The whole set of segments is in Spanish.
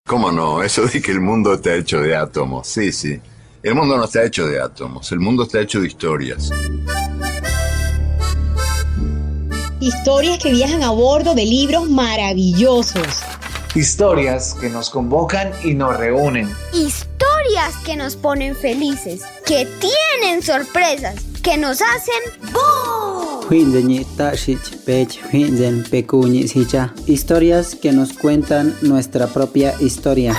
¿Cómo no? Eso de que el mundo está hecho de átomos. Sí, sí. El mundo no está hecho de átomos. El mundo está hecho de historias. Historias que viajan a bordo de libros maravillosos. Historias que nos convocan y nos reúnen. Historias que nos ponen felices, que tienen sorpresas, que nos hacen ¡boom! Historias que nos cuentan nuestra propia historia.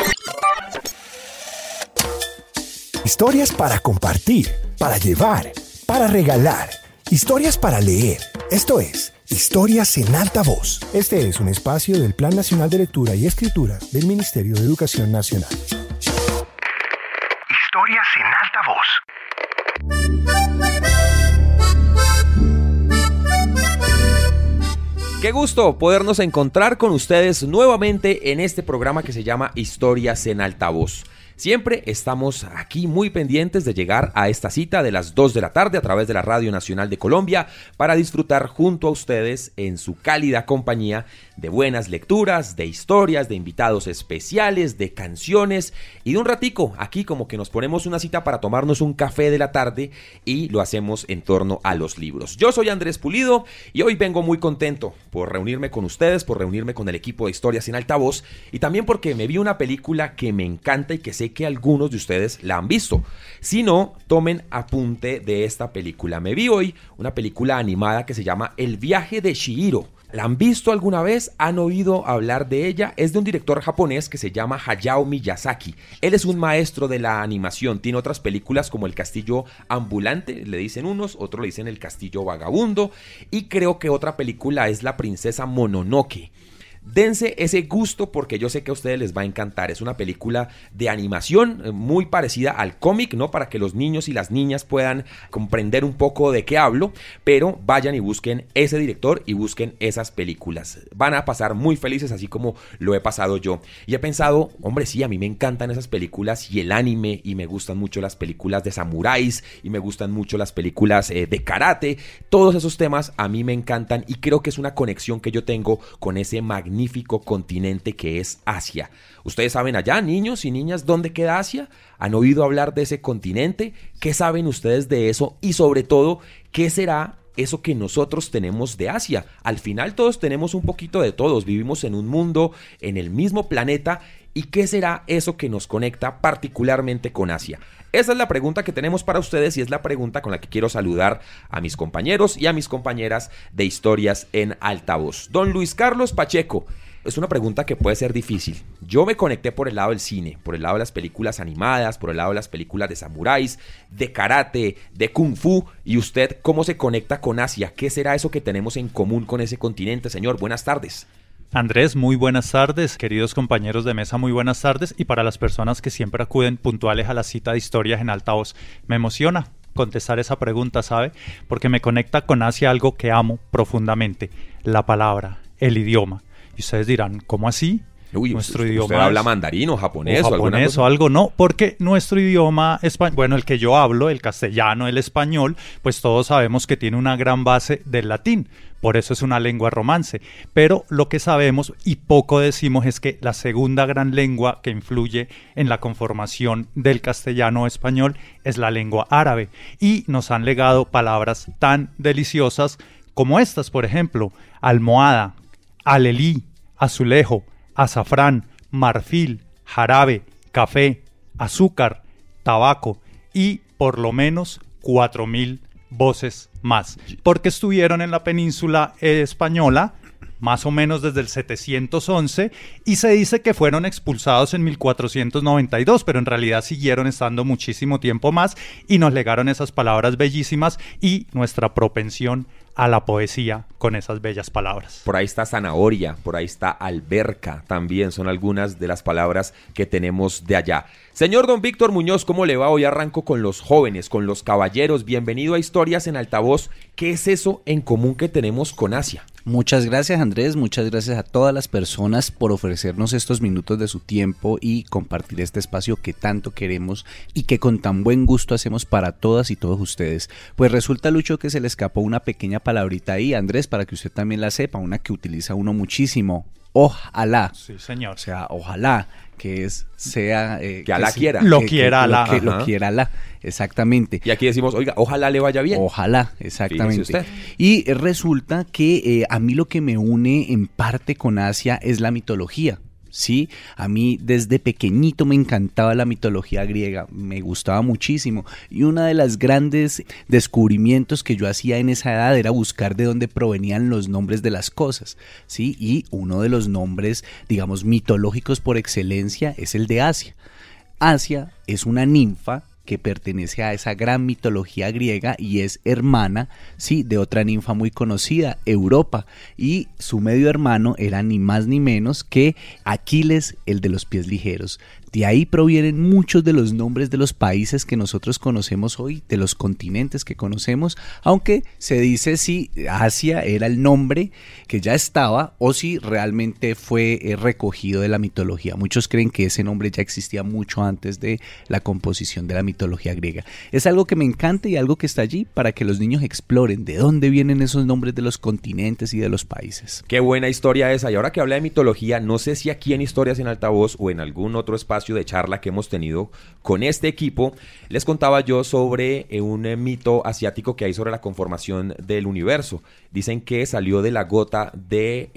Historias para compartir, para llevar, para regalar. Historias para leer. Esto es Historias en Alta Voz. Este es un espacio del Plan Nacional de Lectura y Escritura del Ministerio de Educación Nacional. Historias en Alta Voz. Qué gusto podernos encontrar con ustedes nuevamente en este programa que se llama Historias en Altavoz. Siempre estamos aquí muy pendientes de llegar a esta cita de las 2 de la tarde a través de la Radio Nacional de Colombia para disfrutar junto a ustedes en su cálida compañía de buenas lecturas, de historias, de invitados especiales, de canciones y de un ratico aquí como que nos ponemos una cita para tomarnos un café de la tarde y lo hacemos en torno a los libros. Yo soy Andrés Pulido y hoy vengo muy contento por reunirme con ustedes, por reunirme con el equipo de Historias en Altavoz y también porque me vi una película que me encanta y que sé que algunos de ustedes la han visto. Si no, tomen apunte de esta película. Me vi hoy una película animada que se llama El viaje de Chihiro. ¿La han visto alguna vez? ¿Han oído hablar de ella? Es de un director japonés que se llama Hayao Miyazaki. Él es un maestro de la animación. Tiene otras películas como El castillo ambulante, le dicen unos, otros le dicen El castillo vagabundo. Y creo que otra película es La princesa Mononoke. Dense ese gusto porque yo sé que a ustedes les va a encantar. Es una película de animación muy parecida al cómic, ¿no? Para que los niños y las niñas puedan comprender un poco de qué hablo. Pero vayan y busquen ese director y busquen esas películas. Van a pasar muy felices así como lo he pasado yo. Y he pensado, hombre, sí, a mí me encantan esas películas y el anime. Y me gustan mucho las películas de samuráis. Y me gustan mucho las películas de karate. Todos esos temas a mí me encantan. Y creo que es una conexión que yo tengo con ese magnífico continente que es Asia. Ustedes saben allá, niños y niñas, ¿dónde queda Asia? ¿Han oído hablar de ese continente? ¿Qué saben ustedes de eso? Y sobre todo, ¿qué será eso que nosotros tenemos de Asia? Al final todos tenemos un poquito de todos, vivimos en un mundo, en el mismo planeta. ¿Y qué será eso que nos conecta particularmente con Asia? Esa es la pregunta que tenemos para ustedes y es la pregunta con la que quiero saludar a mis compañeros y a mis compañeras de Historias en Altavoz. Don Luis Carlos Pacheco, es una pregunta que puede ser difícil. Yo me conecté por el lado del cine, por el lado de las películas animadas, por el lado de las películas de samuráis, de karate, de kung fu. ¿Y usted cómo se conecta con Asia? ¿Qué será eso que tenemos en común con ese continente, señor? Buenas tardes. Andrés, muy buenas tardes, queridos compañeros de mesa, muy buenas tardes, y para las personas que siempre acuden puntuales a la cita de Historias en Altavoz, me emociona contestar esa pregunta, ¿sabe? Porque me conecta con Asia algo que amo profundamente, la palabra, el idioma. Y ustedes dirán, ¿cómo así? Uy, nuestro idioma ¿usted habla mandarín o japonés o japonés o algo? No, porque nuestro idioma, bueno, el que yo hablo, el castellano, el español, pues todos sabemos que tiene una gran base del latín. Por eso es una lengua romance. Pero lo que sabemos y poco decimos es que la segunda gran lengua que influye en la conformación del castellano o español es la lengua árabe. Y nos han legado palabras tan deliciosas como estas, por ejemplo, almohada, alelí, azulejo, azafrán, marfil, jarabe, café, azúcar, tabaco y por lo menos 4,000 voces más, porque estuvieron en la península española más o menos desde el 711 y se dice que fueron expulsados en 1492, pero en realidad siguieron estando muchísimo tiempo más y nos legaron esas palabras bellísimas y nuestra propensión a la poesía con esas bellas palabras. Por ahí está zanahoria, por ahí está alberca, también son algunas de las palabras que tenemos de allá. Señor don Víctor Muñoz, ¿cómo le va? Hoy arranco con los jóvenes, con los caballeros. Bienvenido a Historias en Altavoz. ¿Qué es eso en común que tenemos con Asia? Muchas gracias, Andrés, muchas gracias a todas las personas por ofrecernos estos minutos de su tiempo y compartir este espacio que tanto queremos y que con tan buen gusto hacemos para todas y todos ustedes. Pues resulta, Lucho, que se le escapó una pequeña palabrita ahí, Andrés, para que usted también la sepa, una que utiliza uno muchísimo. Ojalá. Sí, señor. O sea, ojalá, que sea... que Alá quiera. Lo quiera Alá. Lo quiera Alá, exactamente. Y aquí decimos, oiga, ojalá le vaya bien. Ojalá, exactamente. Usted. Y resulta que a mí lo que me une en parte con Asia es la mitología. Sí, a mí desde pequeñito me encantaba la mitología griega, me gustaba muchísimo, y uno de los grandes descubrimientos que yo hacía en esa edad era buscar de dónde provenían los nombres de las cosas, ¿sí? Y uno de los nombres, digamos, mitológicos por excelencia es el de Asia. Asia es una ninfa que pertenece a esa gran mitología griega y es hermana, sí, de otra ninfa muy conocida, Europa, y su medio hermano era ni más ni menos que Aquiles, el de los pies ligeros. De ahí provienen muchos de los nombres de los países que nosotros conocemos hoy, de los continentes que conocemos, aunque se dice si Asia era el nombre que ya estaba o si realmente fue recogido de la mitología. Muchos creen que ese nombre ya existía mucho antes de la composición de la mitología griega. Es algo que me encanta y algo que está allí para que los niños exploren de dónde vienen esos nombres de los continentes y de los países. Qué buena historia esa. Y ahora que habla de mitología, no sé si aquí en Historias en Altavoz o en algún otro espacio de charla que hemos tenido con este equipo, les contaba yo sobre un mito asiático que hay sobre la conformación del universo. Dicen que salió de la gota de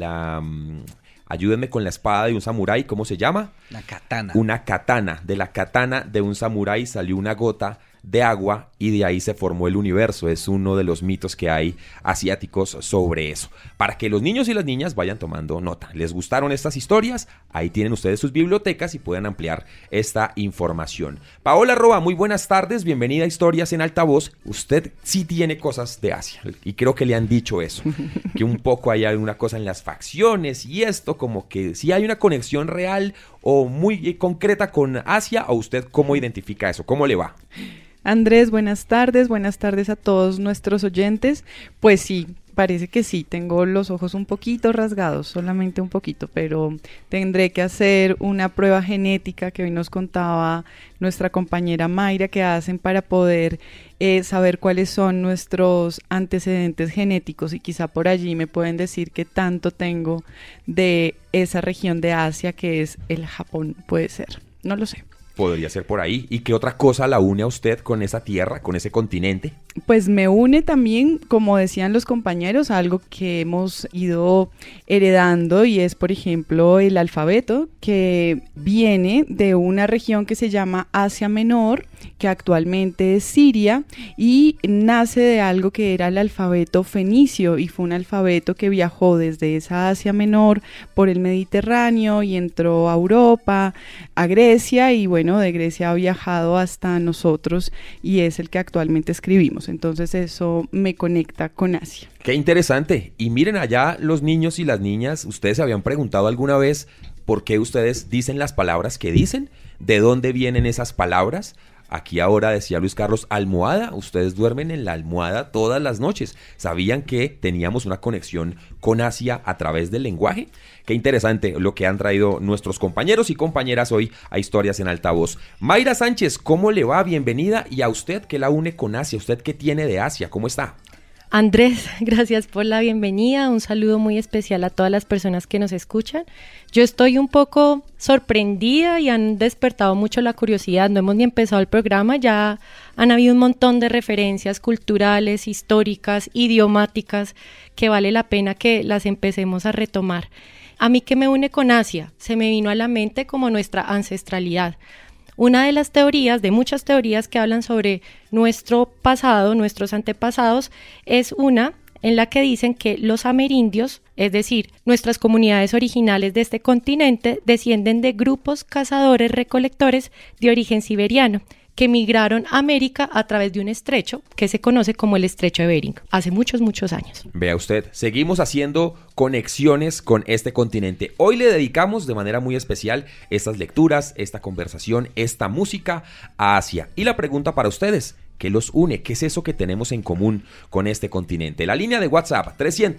ayúdenme con la espada de un samurái, ¿cómo se llama? Una katana. Una katana. De la katana de un samurái salió una gota de agua y de ahí se formó el universo. Es uno de los mitos que hay asiáticos sobre eso. Para que los niños y las niñas vayan tomando nota. ¿Les gustaron estas historias? Ahí tienen ustedes sus bibliotecas y pueden ampliar esta información. Paola Roa, muy buenas tardes. Bienvenida a Historias en Altavoz. Usted sí tiene cosas de Asia y creo que le han dicho eso. Que un poco hay alguna cosa en las facciones y esto, como que sí hay una conexión real o muy concreta con Asia. ¿O usted cómo identifica eso? ¿Cómo le va? Andrés, buenas tardes a todos nuestros oyentes. Pues sí, parece que sí, tengo los ojos un poquito rasgados, solamente un poquito, pero tendré que hacer una prueba genética que hoy nos contaba nuestra compañera Mayra que hacen para poder saber cuáles son nuestros antecedentes genéticos y quizá por allí me pueden decir qué tanto tengo de esa región de Asia que es el Japón, puede ser, no lo sé. Podría ser por ahí. ¿Y qué otra cosa la une a usted con esa tierra, con ese continente? Pues me une también, como decían los compañeros, a algo que hemos ido heredando y es, por ejemplo, el alfabeto, que viene de una región que se llama Asia Menor, que actualmente es Siria, y nace de algo que era el alfabeto fenicio, y fue un alfabeto que viajó desde esa Asia Menor por el Mediterráneo y entró a Europa, a Grecia, y bueno, de Grecia ha viajado hasta nosotros y es el que actualmente escribimos. Entonces eso me conecta con Asia. Qué interesante. Y miren allá los niños y las niñas, ¿ustedes se habían preguntado alguna vez por qué ustedes dicen las palabras que dicen? ¿De dónde vienen esas palabras? Aquí ahora decía Luis Carlos, almohada, ustedes duermen en la almohada todas las noches. ¿Sabían que teníamos una conexión con Asia a través del lenguaje? Qué interesante lo que han traído nuestros compañeros y compañeras hoy a Historias en Altavoz. Mayra Sánchez, ¿cómo le va? Bienvenida. Y a usted, ¿qué la une con Asia? ¿Usted qué tiene de Asia? ¿Cómo está? Andrés, gracias por la bienvenida, un saludo muy especial a todas las personas que nos escuchan. Yo estoy un poco sorprendida y han despertado mucho la curiosidad, no hemos ni empezado el programa, ya han habido un montón de referencias culturales, históricas, idiomáticas, que vale la pena que las empecemos a retomar. A mí, ¿qué me une con Asia? Se me vino a la mente como nuestra ancestralidad. Una de las teorías, de muchas teorías que hablan sobre nuestro pasado, nuestros antepasados, es una en la que dicen que los amerindios, es decir, nuestras comunidades originales de este continente, descienden de grupos cazadores-recolectores de origen siberiano, que migraron a América a través de un estrecho que se conoce como el Estrecho de Bering, hace muchos, muchos años. Vea usted, seguimos haciendo conexiones con este continente. Hoy le dedicamos de manera muy especial estas lecturas, esta conversación, esta música a Asia. Y la pregunta para ustedes, ¿qué los une? ¿Qué es eso que tenemos en común con este continente? La línea de WhatsApp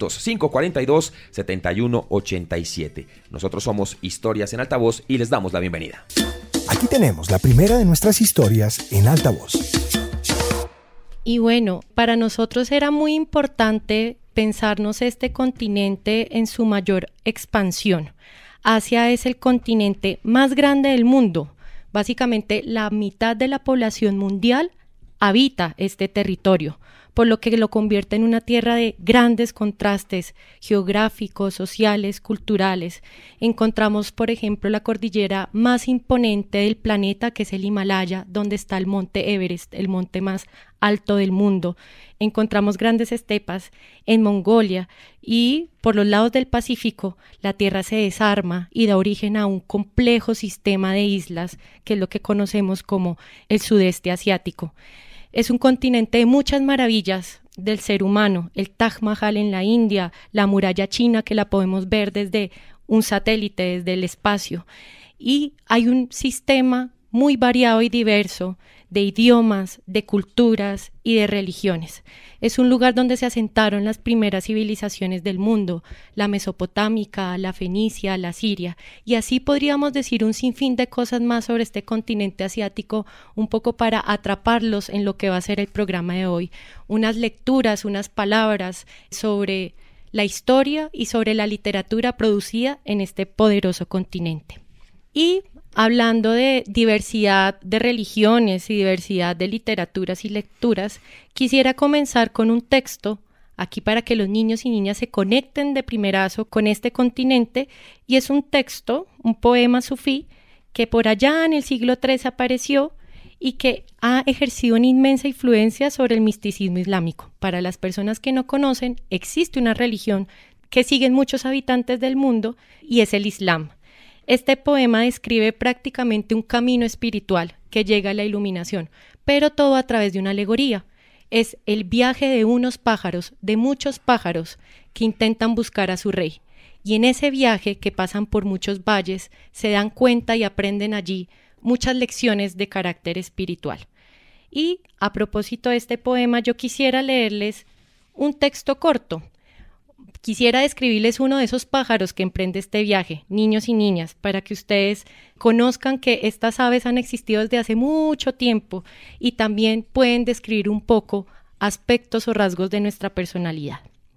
300-542-7187. Nosotros somos Historias en Altavoz y les damos la bienvenida. Aquí tenemos la primera de nuestras historias en altavoz. Y bueno, para nosotros era muy importante pensarnos este continente en su mayor expansión. Asia es el continente más grande del mundo. Básicamente la mitad de la población mundial habita este territorio, por lo que lo convierte en una tierra de grandes contrastes geográficos, sociales, culturales. Encontramos, por ejemplo, la cordillera más imponente del planeta, que es el Himalaya, donde está el monte Everest, el monte más alto del mundo. Encontramos grandes estepas en Mongolia y por los lados del Pacífico la tierra se desarma y da origen a un complejo sistema de islas, que es lo que conocemos como el sudeste asiático. Es un continente de muchas maravillas del ser humano, el Taj Mahal en la India, la muralla china que la podemos ver desde un satélite, desde el espacio. Y hay un sistema muy variado y diverso de idiomas, de culturas y de religiones. Es un lugar donde se asentaron las primeras civilizaciones del mundo, la mesopotámica, la fenicia, la siria, y así podríamos decir un sinfín de cosas más sobre este continente asiático, un poco para atraparlos en lo que va a ser el programa de hoy. Unas lecturas, unas palabras sobre la historia y sobre la literatura producida en este poderoso continente. Y hablando de diversidad de religiones y diversidad de literaturas y lecturas, quisiera comenzar con un texto, aquí para que los niños y niñas se conecten de primerazo con este continente, y es un texto, un poema sufí, que por allá en el siglo III apareció y que ha ejercido una inmensa influencia sobre el misticismo islámico. Para las personas que no conocen, existe una religión que siguen muchos habitantes del mundo y es el Islam. Este poema describe prácticamente un camino espiritual que llega a la iluminación, pero todo a través de una alegoría. Es el viaje de unos pájaros, de muchos pájaros, que intentan buscar a su rey. Y en ese viaje, que pasan por muchos valles, se dan cuenta y aprenden allí muchas lecciones de carácter espiritual. Y a propósito de este poema, yo quisiera leerles un texto corto. Quisiera describirles uno de esos pájaros que emprende este viaje, niños y niñas, para que ustedes conozcan que estas aves han existido desde hace mucho tiempo y también pueden describir un poco aspectos o rasgos de nuestra personalidad.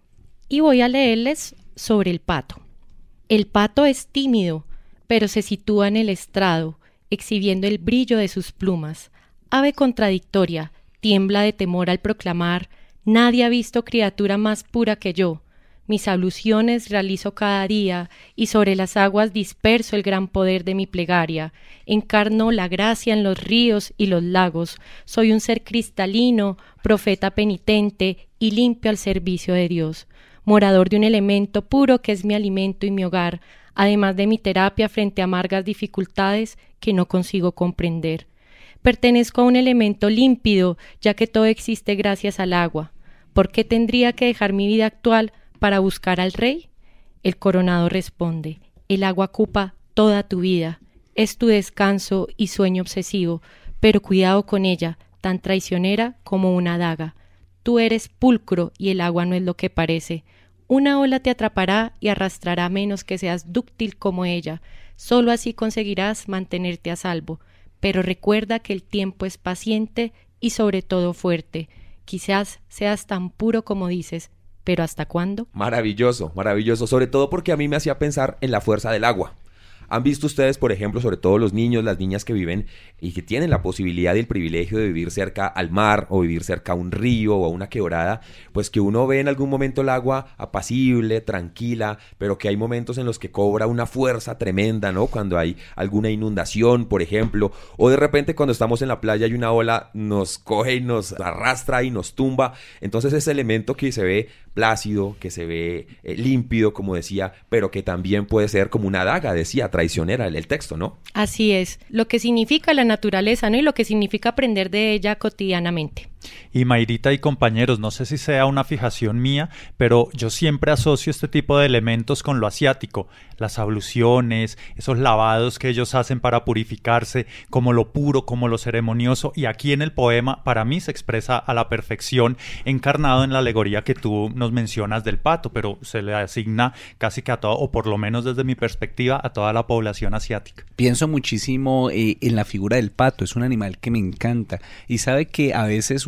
Y voy a leerles sobre el pato. El pato es tímido, pero se sitúa en el estrado, exhibiendo el brillo de sus plumas. Ave contradictoria, tiembla de temor al proclamar: nadie ha visto criatura más pura que yo. Mis abluciones realizo cada día, y sobre las aguas disperso el gran poder de mi plegaria. Encarno la gracia en los ríos y los lagos. Soy un ser cristalino, profeta penitente y limpio al servicio de Dios. Morador de un elemento puro que es mi alimento y mi hogar, además de mi terapia frente a amargas dificultades que no consigo comprender. Pertenezco a un elemento límpido, ya que todo existe gracias al agua. ¿Por qué tendría que dejar mi vida actual para buscar al rey? El coronado responde: el agua ocupa toda tu vida, es tu descanso y sueño obsesivo, pero cuidado con ella, tan traicionera como una daga. Tú eres pulcro y el agua no es lo que parece. Una ola te atrapará y arrastrará menos que seas dúctil como ella. Solo así conseguirás mantenerte a salvo. Pero recuerda que el tiempo es paciente y sobre todo fuerte. Quizás seas tan puro como dices, ¿pero hasta cuándo? Maravilloso, maravilloso, sobre todo porque a mí me hacía pensar en la fuerza del agua. ¿Han visto ustedes, por ejemplo, sobre todo los niños, las niñas que viven y que tienen la posibilidad y el privilegio de vivir cerca al mar o vivir cerca a un río o a una quebrada, pues que uno ve en algún momento el agua apacible, tranquila, pero que hay momentos en los que cobra una fuerza tremenda, ¿no? Cuando hay alguna inundación, por ejemplo, o de repente cuando estamos en la playa y una ola nos coge y nos arrastra y nos tumba. Entonces ese elemento que se ve plácido, que se ve límpido, como decía, pero que también puede ser como una daga, decía, traicionera el texto, ¿no? Así es, lo que significa la naturaleza, ¿no? Y lo que significa aprender de ella cotidianamente. Y Mayrita y compañeros, no sé si sea una fijación mía, pero yo siempre asocio este tipo de elementos con lo asiático, las abluciones, esos lavados que ellos hacen para purificarse, como lo puro, como lo ceremonioso, y aquí en el poema para mí se expresa a la perfección, encarnado en la alegoría que tú nos mencionas del pato, pero se le asigna casi que a todo, o por lo menos desde mi perspectiva, a toda la población asiática. Pienso muchísimo en la figura del pato, es un animal que me encanta, y sabe que a veces uno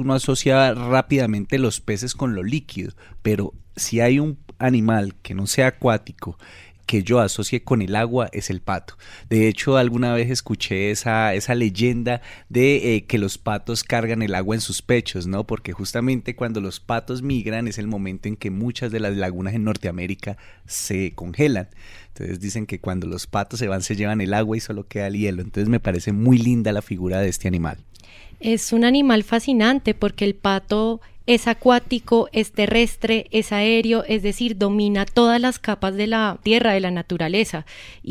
uno asocia rápidamente los peces con lo líquido, pero si hay un animal que no sea acuático que yo asocie con el agua, es el pato. De hecho, alguna vez escuché esa leyenda de que los patos cargan el agua en sus pechos, ¿no? Porque justamente cuando los patos migran es el momento en que muchas de las lagunas en Norteamérica se congelan. Entonces dicen que cuando los patos se van se llevan el agua y solo queda el hielo. Entonces me parece muy linda la figura de este animal. Es un animal fascinante porque el pato es acuático, es terrestre, es aéreo, es decir, domina todas las capas de la tierra, de la naturaleza.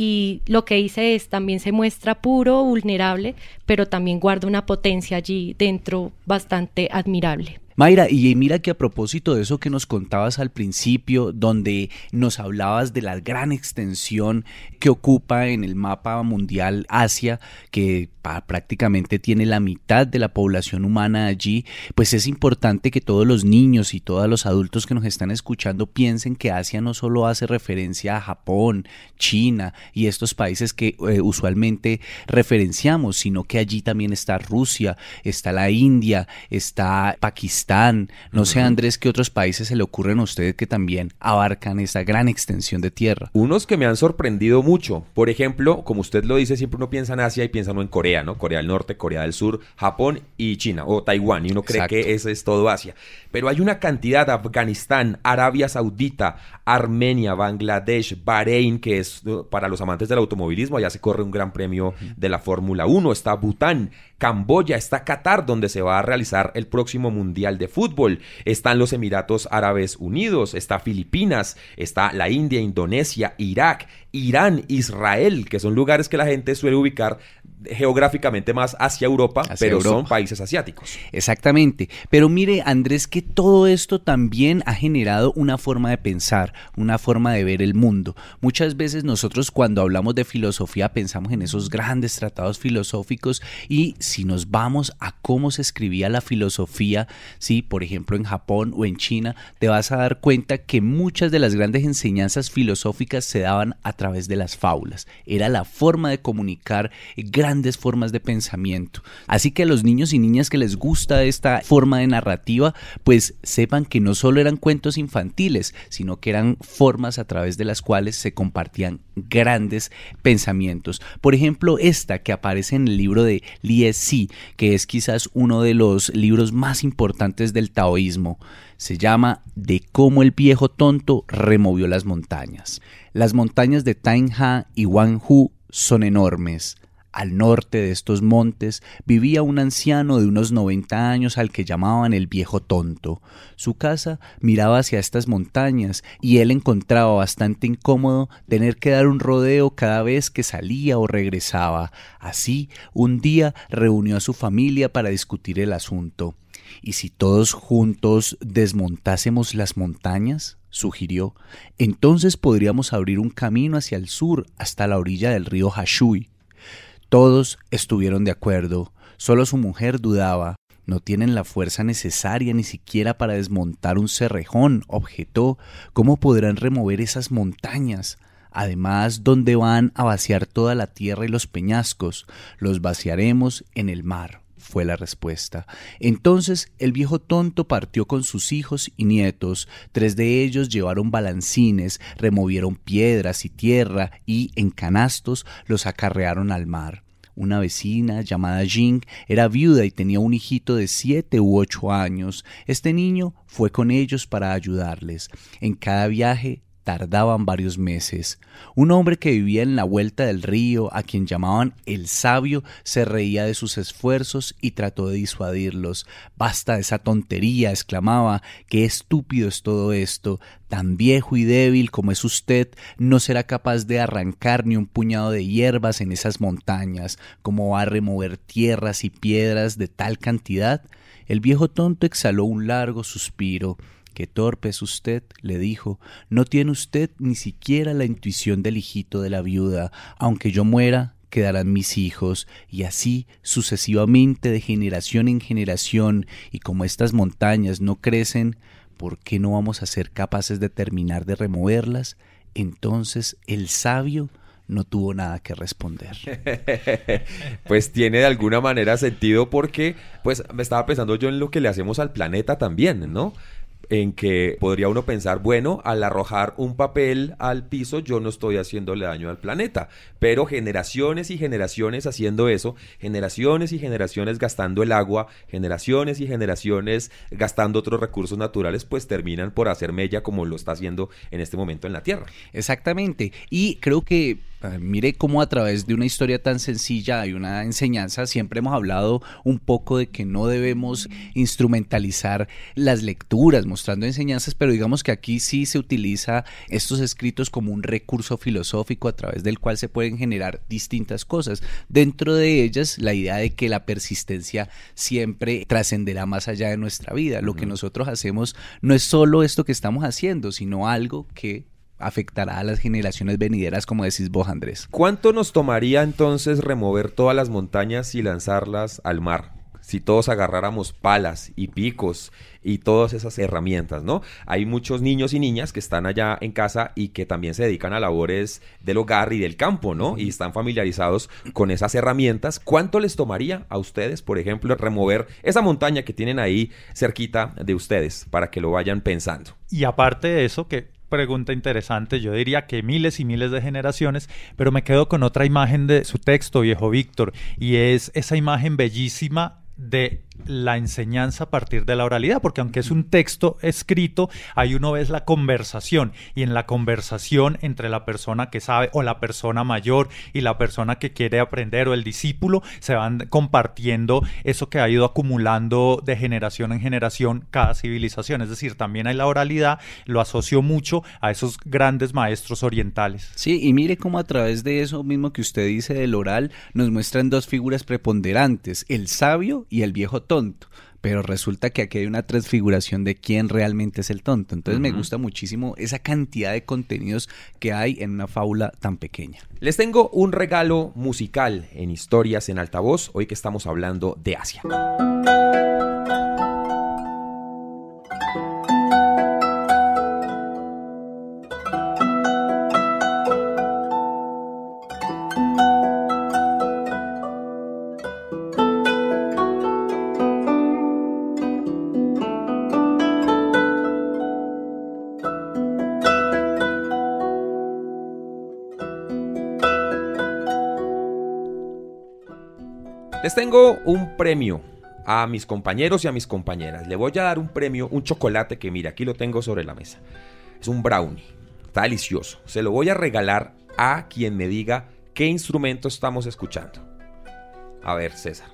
Y lo que dice es, también se muestra puro, vulnerable, pero también guarda una potencia allí dentro bastante admirable. Mayra, y mira que a propósito de eso que nos contabas al principio, donde nos hablabas de la gran extensión que ocupa en el mapa mundial Asia, que prácticamente tiene la mitad de la población humana allí, pues es importante que todos los niños y todos los adultos que nos están escuchando piensen que Asia no solo hace referencia a Japón, China y estos países que usualmente referenciamos, sino que allí también está Rusia, está la India, está Pakistán. No sé, Andrés, ¿qué otros países se le ocurren a usted que también abarcan esta gran extensión de tierra? Unos que me han sorprendido mucho. Por ejemplo, como usted lo dice, siempre uno piensa en Asia y piensa uno en Corea, ¿no? Corea del Norte, Corea del Sur, Japón y China, o Taiwán, y uno cree Exacto. que ese es todo Asia. Pero hay una cantidad: Afganistán, Arabia Saudita, Armenia, Bangladesh, Bahrein, que es para los amantes del automovilismo, allá se corre un gran premio de la Fórmula 1, está Bután, Camboya, está Qatar, donde se va a realizar el próximo Mundial de Fútbol, están los Emiratos Árabes Unidos, está Filipinas, está la India, Indonesia, Irak, Irán, Israel, que son lugares que la gente suele ubicar geográficamente más hacia Europa, pero son países asiáticos. Exactamente. Pero mire, Andrés, que todo esto también ha generado una forma de pensar, una forma de ver el mundo. Muchas veces nosotros cuando hablamos de filosofía pensamos en esos grandes tratados filosóficos, y si nos vamos a cómo se escribía la filosofía, sí, por ejemplo en Japón o en China, te vas a dar cuenta que muchas de las grandes enseñanzas filosóficas se daban a través de las fábulas. Era la forma de comunicar grandes formas de pensamiento. Así que a los niños y niñas que les gusta esta forma de narrativa, pues sepan que no solo eran cuentos infantiles, sino que eran formas a través de las cuales se compartían grandes pensamientos. Por ejemplo, esta que aparece en el libro de Lie Si, que es quizás uno de los libros más importantes del taoísmo. Se llama De cómo el viejo tonto removió las montañas. Las montañas de Tainha y Wanhu son enormes. Al norte de estos montes vivía un anciano de unos 90 años al que llamaban el viejo tonto. Su casa miraba hacia estas montañas y él encontraba bastante incómodo tener que dar un rodeo cada vez que salía o regresaba. Así, un día reunió a su familia para discutir el asunto. ¿Y si todos juntos desmontásemos las montañas?, sugirió. Entonces podríamos abrir un camino hacia el sur hasta la orilla del río Hashui. Todos estuvieron de acuerdo, solo su mujer dudaba. No tienen la fuerza necesaria ni siquiera para desmontar un cerrejón, objetó. ¿Cómo podrán remover esas montañas? Además, ¿dónde van a vaciar toda la tierra y los peñascos? Los vaciaremos en el mar, fue la respuesta. Entonces el viejo tonto partió con sus hijos y nietos. 3 de ellos llevaron balancines, removieron piedras y tierra y, en canastos, los acarrearon al mar. Una vecina llamada Jing era viuda y tenía un hijito de 7 u 8 años. Este niño fue con ellos para ayudarles. En cada viaje tardaban varios meses. Un hombre que vivía en la vuelta del río, a quien llamaban el sabio, se reía de sus esfuerzos y trató de disuadirlos. «Basta de esa tontería», exclamaba, «qué estúpido es todo esto. Tan viejo y débil como es usted, no será capaz de arrancar ni un puñado de hierbas en esas montañas. ¿Cómo va a remover tierras y piedras de tal cantidad?». El viejo tonto exhaló un largo suspiro. «Qué torpe es usted», le dijo, «no tiene usted ni siquiera la intuición del hijito de la viuda. Aunque yo muera, quedarán mis hijos, y así sucesivamente de generación en generación, y como estas montañas no crecen, ¿por qué no vamos a ser capaces de terminar de removerlas?». Entonces el sabio no tuvo nada que responder. Pues tiene de alguna manera sentido porque, pues me estaba pensando yo en lo que le hacemos al planeta también, ¿no? En que podría uno pensar, bueno, al arrojar un papel al piso yo no estoy haciéndole daño al planeta, pero generaciones y generaciones haciendo eso, generaciones y generaciones gastando el agua, generaciones y generaciones gastando otros recursos naturales, pues terminan por hacer mella como lo está haciendo en este momento en la Tierra. Exactamente, y creo que mire cómo a través de una historia tan sencilla hay una enseñanza. Siempre hemos hablado un poco de que no debemos instrumentalizar las lecturas mostrando enseñanzas, pero digamos que aquí sí se utiliza estos escritos como un recurso filosófico a través del cual se pueden generar distintas cosas. Dentro de ellas, la idea de que la persistencia siempre trascenderá más allá de nuestra vida. Lo que nosotros hacemos no es solo esto que estamos haciendo, sino algo que afectará a las generaciones venideras, como decís vos, Andrés. ¿Cuánto nos tomaría entonces remover todas las montañas y lanzarlas al mar? Si todos agarráramos palas y picos y todas esas herramientas, ¿no? Hay muchos niños y niñas que están allá en casa y que también se dedican a labores del hogar y del campo, ¿no? Y están familiarizados con esas herramientas. ¿Cuánto les tomaría a ustedes, por ejemplo, remover esa montaña que tienen ahí cerquita de ustedes para que lo vayan pensando? Y aparte de eso, que pregunta interesante, yo diría que miles y miles de generaciones, pero me quedo con otra imagen de su texto, viejo Víctor, y es esa imagen bellísima de la enseñanza a partir de la oralidad, porque aunque es un texto escrito, ahí uno ve la conversación, y en la conversación entre la persona que sabe o la persona mayor y la persona que quiere aprender o el discípulo, se van compartiendo eso que ha ido acumulando de generación en generación cada civilización. Es decir, también hay la oralidad, lo asocio mucho a esos grandes maestros orientales. Sí, y mire cómo a través de eso mismo que usted dice del oral, nos muestran dos figuras preponderantes, el sabio y el viejo tonto, pero resulta que aquí hay una transfiguración de quién realmente es el tonto. Entonces me gusta muchísimo esa cantidad de contenidos que hay en una fábula tan pequeña. Les tengo un regalo musical en Historias en Altavoz, hoy que estamos hablando de Asia. Les tengo un premio a mis compañeros y a mis compañeras. Le voy a dar un premio, un chocolate que mira, aquí lo tengo sobre la mesa. Es un brownie, está delicioso. Se lo voy a regalar a quien me diga qué instrumento estamos escuchando. A ver, César.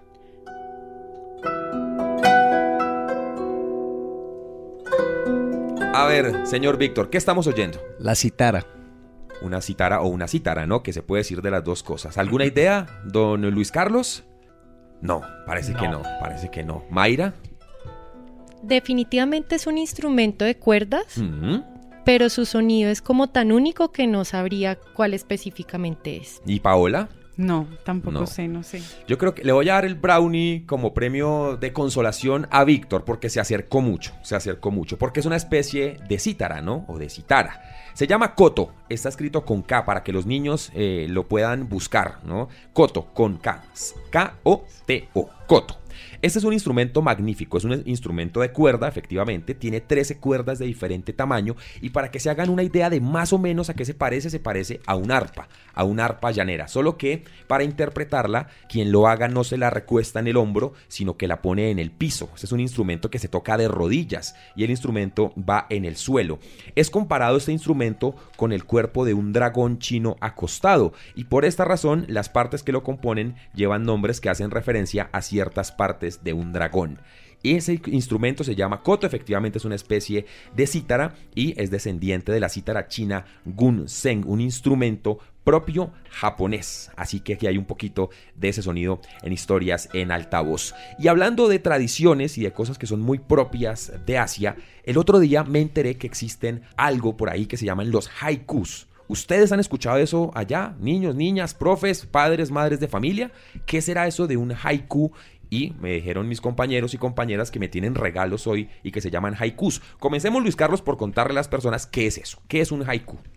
A ver, señor Víctor, ¿qué estamos oyendo? La cítara. Una cítara o una cítara, ¿no? Que se puede decir de las dos cosas. ¿Alguna idea, don Luis Carlos? No, parece que no. ¿Mayra? Definitivamente es un instrumento de cuerdas, pero su sonido es como tan único que no sabría cuál específicamente es. ¿Y Paola? No, tampoco sé, no sé. Yo creo que le voy a dar el brownie como premio de consolación a Víctor porque se acercó mucho, porque es una especie de cítara, ¿no? O de cítara. Se llama koto, está escrito con K para que los niños lo puedan buscar, ¿no? Koto, con K, K-O-T-O, koto. Este es un instrumento magnífico, es un instrumento de cuerda, efectivamente, tiene 13 cuerdas de diferente tamaño y para que se hagan una idea de más o menos a qué se parece a un arpa llanera, solo que para interpretarla, quien lo haga no se la recuesta en el hombro, sino que la pone en el piso. Este es un instrumento que se toca de rodillas y el instrumento va en el suelo. Es comparado este instrumento con el cuerpo de un dragón chino acostado y por esta razón las partes que lo componen llevan nombres que hacen referencia a ciertas partes de un dragón. Ese instrumento se llama koto, efectivamente es una especie de cítara y es descendiente de la cítara china Gunseng, un instrumento propio japonés. Así que aquí hay un poquito de ese sonido en Historias en Altavoz. Y hablando de tradiciones y de cosas que son muy propias de Asia, el otro día me enteré que existen algo por ahí que se llaman los haikus. ¿Ustedes han escuchado eso allá? Niños, niñas, profes, padres, madres de familia. ¿Qué será eso de un haiku? Y me dijeron mis compañeros y compañeras que me tienen regalos hoy y que se llaman haikus. Comencemos, Luis Carlos, por contarle a las personas qué es eso. ¿Qué es un haiku?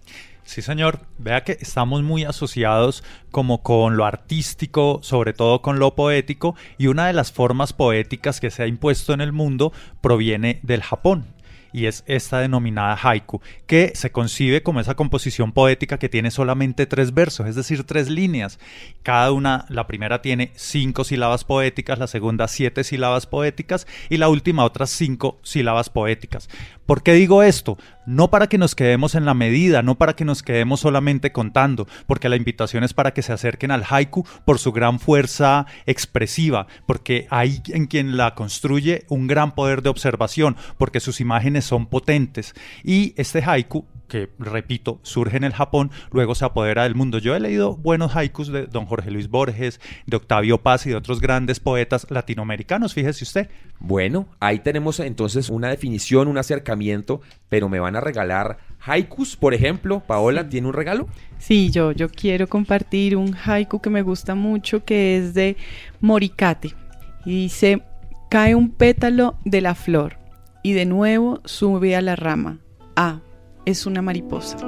Sí, señor. Vea que estamos muy asociados como con lo artístico, sobre todo con lo poético, y una de las formas poéticas que se ha impuesto en el mundo proviene del Japón. Y es esta denominada haiku, que se concibe como esa composición poética que tiene solamente 3 versos, es decir, 3 líneas. Cada una, la primera tiene 5 sílabas poéticas, la segunda 7 sílabas poéticas y la última otras 5 sílabas poéticas. ¿Por qué digo esto? No para que nos quedemos en la medida, no para que nos quedemos solamente contando, porque la invitación es para que se acerquen al haiku por su gran fuerza expresiva, porque hay en quien la construye un gran poder de observación, porque sus imágenes son potentes. Y este haiku, que repito, surge en el Japón, luego se apodera del mundo. Yo he leído buenos haikus de don Jorge Luis Borges, de Octavio Paz y de otros grandes poetas latinoamericanos, fíjese usted. Bueno, ahí tenemos entonces una definición, un acercamiento, pero me van a regalar haikus, por ejemplo. Paola, ¿tiene un regalo? Sí, yo quiero compartir un haiku que me gusta mucho, que es de Morikate. Y dice: cae un pétalo de la flor y de nuevo sube a la rama. Ah, es una mariposa.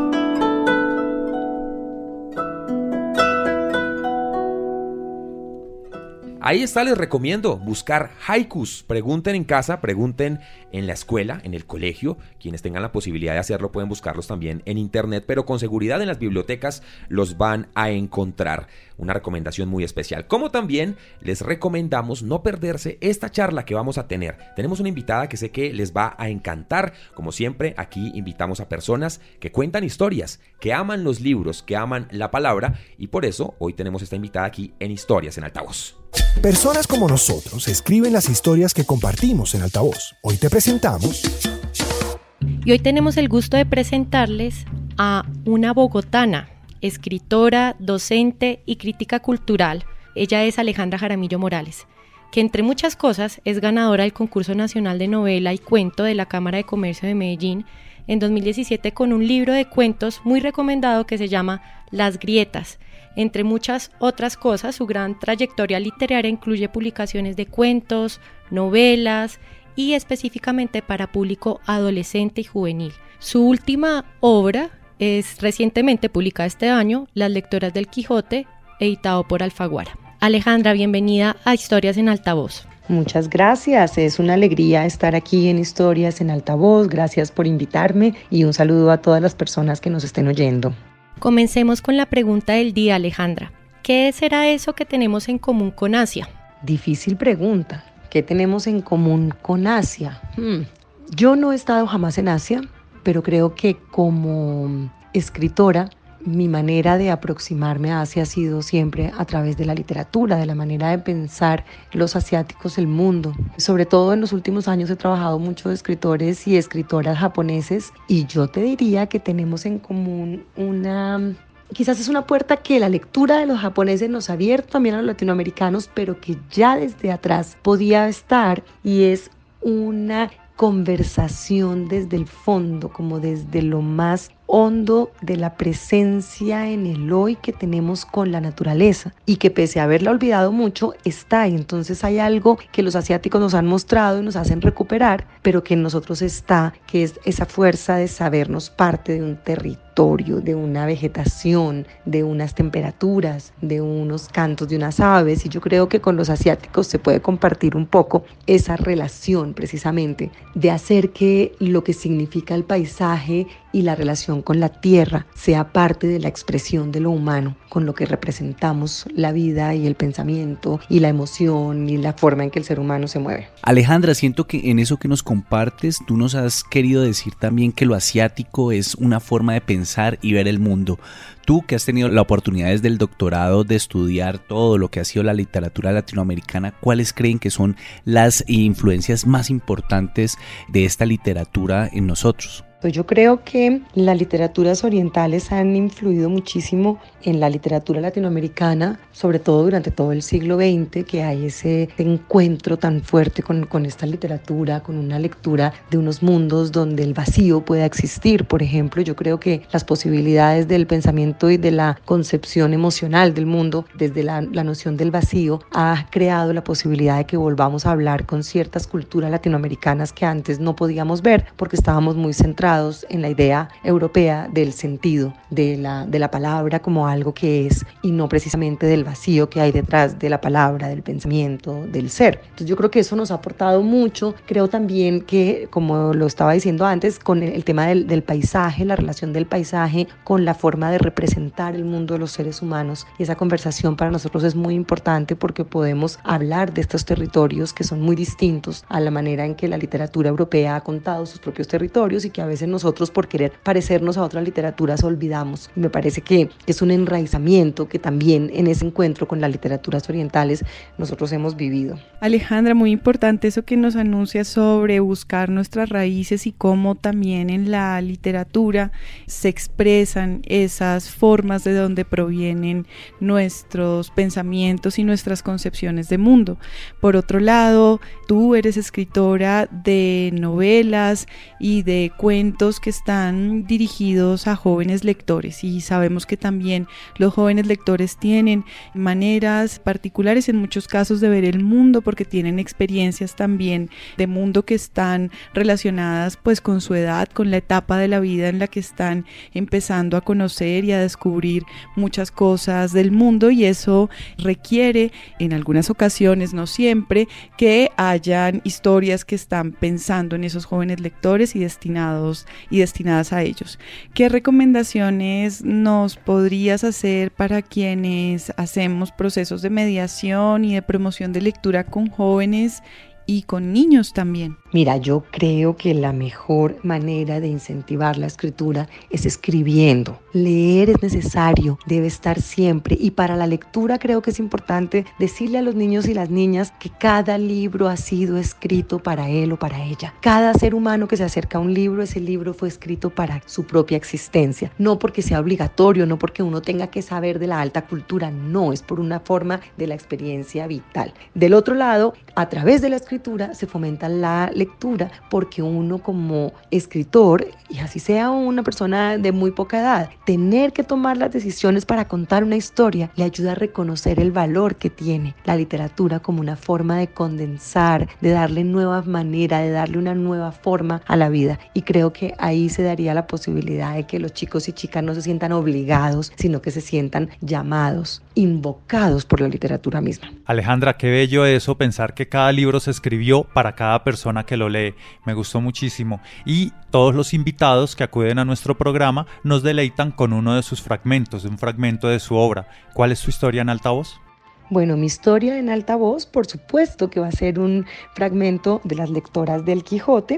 Ahí está, les recomiendo buscar haikus. Pregunten en casa, pregunten en la escuela, en el colegio. Quienes tengan la posibilidad de hacerlo pueden buscarlos también en internet, pero con seguridad en las bibliotecas los van a encontrar. Una recomendación muy especial. Como también les recomendamos no perderse esta charla que vamos a tener. Tenemos una invitada que sé que les va a encantar. Como siempre, aquí invitamos a personas que cuentan historias, que aman los libros, que aman la palabra, y por eso hoy tenemos esta invitada aquí en Historias en Altavoz. Personas como nosotros escriben las historias que compartimos en Altavoz. Hoy te presentamos... Y hoy tenemos el gusto de presentarles a una bogotana, escritora, docente y crítica cultural. Ella es Alejandra Jaramillo Morales, que entre muchas cosas es ganadora del Concurso Nacional de Novela y Cuento de la Cámara de Comercio de Medellín en 2017 con un libro de cuentos muy recomendado que se llama Las Grietas. Entre muchas otras cosas, su gran trayectoria literaria incluye publicaciones de cuentos, novelas y específicamente para público adolescente y juvenil. Su última obra es recientemente publicada este año, Las Lectoras del Quijote, editado por Alfaguara. Alejandra, bienvenida a Historias en Altavoz. Muchas gracias, es una alegría estar aquí en Historias en Altavoz, gracias por invitarme y un saludo a todas las personas que nos estén oyendo. Comencemos con la pregunta del día, Alejandra. ¿Qué será eso que tenemos en común con Asia? Difícil pregunta. ¿Qué tenemos en común con Asia? Yo no he estado jamás en Asia, pero creo que como escritora, mi manera de aproximarme a Asia ha sido siempre a través de la literatura, de la manera de pensar los asiáticos, el mundo. Sobre todo en los últimos años he trabajado mucho de escritores y escritoras japoneses y yo te diría que tenemos en común quizás es una puerta que la lectura de los japoneses nos ha abierto también a los latinoamericanos, pero que ya desde atrás podía estar, y es una conversación desde el fondo, como desde lo más hondo de la presencia en el hoy que tenemos con la naturaleza y que pese a haberla olvidado mucho está ahí. Entonces hay algo que los asiáticos nos han mostrado y nos hacen recuperar, pero que en nosotros está, que es esa fuerza de sabernos parte de un territorio, de una vegetación, de unas temperaturas, de unos cantos de unas aves, y yo creo que con los asiáticos se puede compartir un poco esa relación precisamente de hacer que lo que significa el paisaje y la relación con la tierra sea parte de la expresión de lo humano, con lo que representamos la vida y el pensamiento y la emoción y la forma en que el ser humano se mueve. Alejandra, siento que en eso que nos compartes, tú nos has querido decir también que lo asiático es una forma de pensar y ver el mundo. Tú que has tenido la oportunidad desde el doctorado de estudiar todo lo que ha sido la literatura latinoamericana, ¿cuáles creen que son las influencias más importantes de esta literatura en nosotros? Pues yo creo que las literaturas orientales han influido muchísimo en la literatura latinoamericana, sobre todo durante todo el siglo XX, que hay ese encuentro tan fuerte con esta literatura, con una lectura de unos mundos donde el vacío pueda existir. Por ejemplo, yo creo que las posibilidades del pensamiento y de la concepción emocional del mundo, desde la noción del vacío, ha creado la posibilidad de que volvamos a hablar con ciertas culturas latinoamericanas que antes no podíamos ver porque estábamos muy centrados anclados en la idea europea del sentido, de la palabra como algo que es, y no precisamente del vacío que hay detrás de la palabra, del pensamiento, del ser. Entonces yo creo que eso nos ha aportado mucho. Creo también que, como lo estaba diciendo antes, con el tema del paisaje, la relación del paisaje con la forma de representar el mundo de los seres humanos, y esa conversación para nosotros es muy importante porque podemos hablar de estos territorios que son muy distintos a la manera en que la literatura europea ha contado sus propios territorios, y que a veces nosotros, por querer parecernos a otras literaturas, olvidamos. Y me parece que es un enraizamiento que también en ese encuentro con las literaturas orientales nosotros hemos vivido. Alejandra, muy importante eso que nos anuncia sobre buscar nuestras raíces y cómo también en la literatura se expresan esas formas de donde provienen nuestros pensamientos y nuestras concepciones de mundo. Por otro lado, tú eres escritora de novelas y de cuentos que están dirigidos a jóvenes lectores, y sabemos que también los jóvenes lectores tienen maneras particulares en muchos casos de ver el mundo, porque tienen experiencias también de mundo que están relacionadas pues con su edad, con la etapa de la vida en la que están empezando a conocer y a descubrir muchas cosas del mundo, y eso requiere en algunas ocasiones, no siempre, que hayan historias que están pensando en esos jóvenes lectores y destinadas a ellos. ¿Qué recomendaciones nos podrías hacer para quienes hacemos procesos de mediación y de promoción de lectura con jóvenes y con niños también? Mira, yo creo que la mejor manera de incentivar la escritura es escribiendo. Leer es necesario, debe estar siempre, y para la lectura creo que es importante decirle a los niños y las niñas que cada libro ha sido escrito para él o para ella. Cada ser humano que se acerca a un libro, ese libro fue escrito para su propia existencia, no porque sea obligatorio, no porque uno tenga que saber de la alta cultura, no, es por una forma de la experiencia vital. Del otro lado, a través de la escritura se fomenta la lectura, porque uno como escritor, y así sea una persona de muy poca edad, tener que tomar las decisiones para contar una historia le ayuda a reconocer el valor que tiene la literatura como una forma de condensar, de darle nueva manera, de darle una nueva forma a la vida, y creo que ahí se daría la posibilidad de que los chicos y chicas no se sientan obligados, sino que se sientan llamados, invocados por la literatura misma. Alejandra, qué bello eso, pensar que cada libro se escribió para cada persona que lo lee. Me gustó muchísimo. Y todos los invitados que acuden a nuestro programa nos deleitan con uno de sus fragmentos, un fragmento de su obra. ¿Cuál es su historia en altavoz? Bueno, mi historia en altavoz, por supuesto que va a ser un fragmento de las lectoras del Quijote,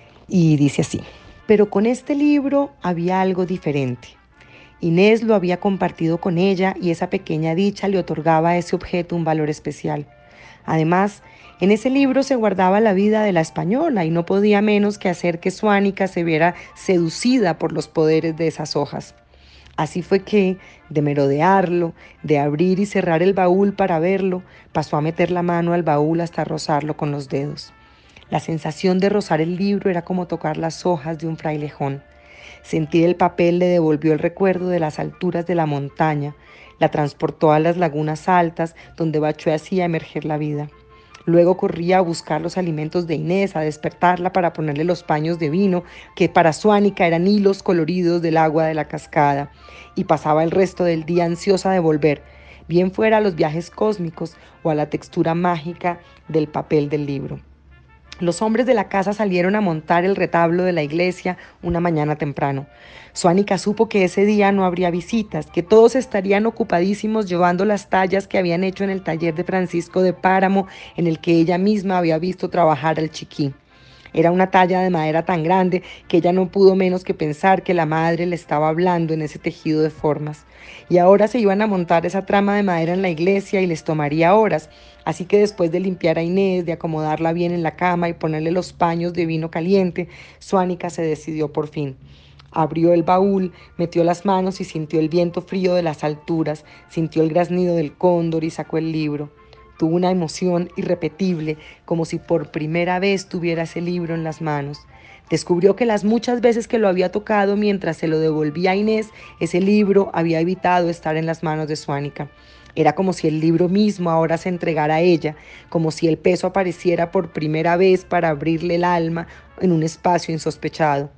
y dice así: pero con este libro había algo diferente. Inés lo había compartido con ella, y esa pequeña dicha le otorgaba a ese objeto un valor especial. Además, en ese libro se guardaba la vida de la española, y no podía menos que hacer que Suánica se viera seducida por los poderes de esas hojas. Así fue que, de merodearlo, de abrir y cerrar el baúl para verlo, pasó a meter la mano al baúl hasta rozarlo con los dedos. La sensación de rozar el libro era como tocar las hojas de un frailejón. Sentir el papel le devolvió el recuerdo de las alturas de la montaña, la transportó a las lagunas altas donde Bachué hacía emerger la vida. Luego corría a buscar los alimentos de Inés, a despertarla para ponerle los paños de vino, que para Suánica eran hilos coloridos del agua de la cascada, y pasaba el resto del día ansiosa de volver, bien fuera a los viajes cósmicos o a la textura mágica del papel del libro. Los hombres de la casa salieron a montar el retablo de la iglesia una mañana temprano. Suánica supo que ese día no habría visitas, que todos estarían ocupadísimos llevando las tallas que habían hecho en el taller de Francisco de Páramo, en el que ella misma había visto trabajar al chiquí. Era una talla de madera tan grande que ella no pudo menos que pensar que la madre le estaba hablando en ese tejido de formas. Y ahora se iban a montar esa trama de madera en la iglesia y les tomaría horas. Así que después de limpiar a Inés, de acomodarla bien en la cama y ponerle los paños de vino caliente, Suánica se decidió por fin. Abrió el baúl, metió las manos y sintió el viento frío de las alturas, sintió el graznido del cóndor y sacó el libro. Tuvo una emoción irrepetible, como si por primera vez tuviera ese libro en las manos. Descubrió que las muchas veces que lo había tocado mientras se lo devolvía a Inés, ese libro había evitado estar en las manos de Suánica. Era como si el libro mismo ahora se entregara a ella, como si el peso apareciera por primera vez para abrirle el alma en un espacio insospechado.